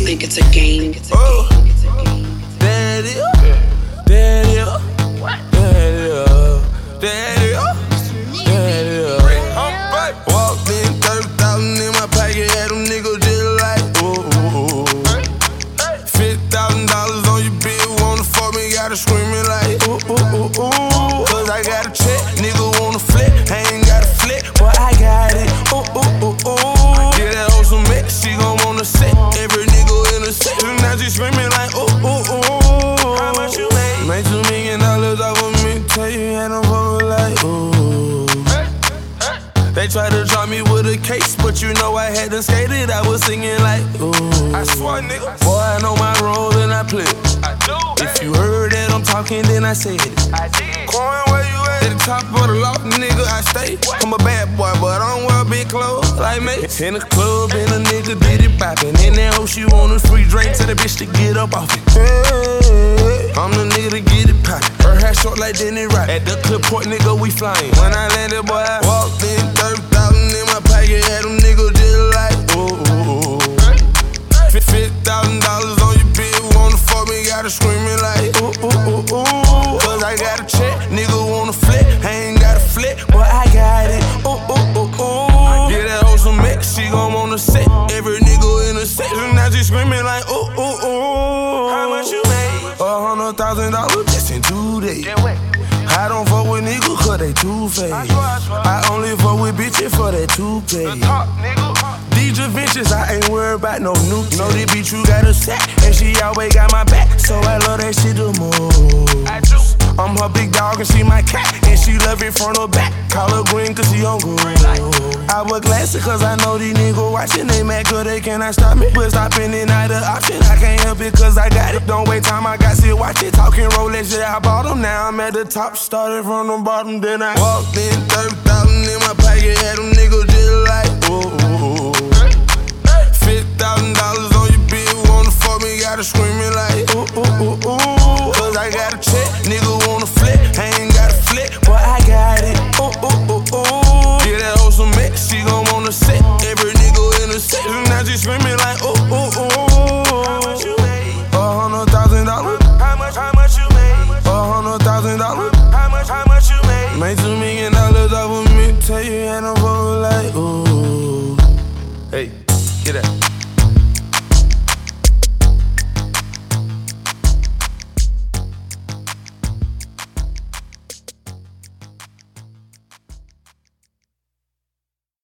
think it's a game. Oh, there it is. There it is. There it is. There it is. There it is. Walked in, 30,000 in my pocket, had them niggas just like, ooh. $50,000 on your bill, wanna fuck me, gotta screaming like, ooh. Cause I got a check, nigga wanna flip, I ain't got a flip, but I got it, ooh. Get that hoe some mix, she gon' wanna sit, every nigga in the set, now she screaming like, ooh. How much you made? Made $2 million off of me, tell you had them fuckin' like, ooh. They tried to drop me with a case, but you know I had to skate it. I was singing like, ooh. I swear, nigga. Boy, I know my role and I play it. I do. If you heard that I'm talking, then I said it. I did. Coin, where you at? At the top of the loft, nigga, I stay. What? I'm a bad boy, but I don't wear big clothes like me. In the club, and a nigga did it poppin'. In that hoe, she want a free drink, tell the bitch to get up off it. Hey, I'm the nigga to get it poppin'. Her hair short like Denny Rock. At the clip port, nigga, we flyin'. When I landed, boy, I walked in, 30,000 in my pocket, had them niggas just like, ooh. $50,000 on your bill, wanna fuck me, gotta screamin' like, ooh. Cause I got a check, nigga wanna flip, I ain't got a flip, but I got it, ooh. Get that hoe some mix, she gon' wanna sit, every nigga in the set, now she screamin' like, ooh. How much you made? $100,000 just in 2 days. I don't fuck with niggas cause they too fake. I only fuck with bitches for that toupee. DJ Ventures, I ain't worried about no nuke. Know this bitch you got a sack, and she always got my back, so I love that shit the most. I'm her big dog and she my cat, and she love it from the back. Call her green cause she on good. I wear glasses cause I know these niggas watching. They mad cause they cannot stop me, but stopping it not an option. I can't help it cause I got it. Don't wait time, I got shit, watch it. Talking Rolex, yeah, I bought them. Now I'm at the top, started from the bottom, then I walked in, 30,000 in my pocket, had them niggas just like, ooh.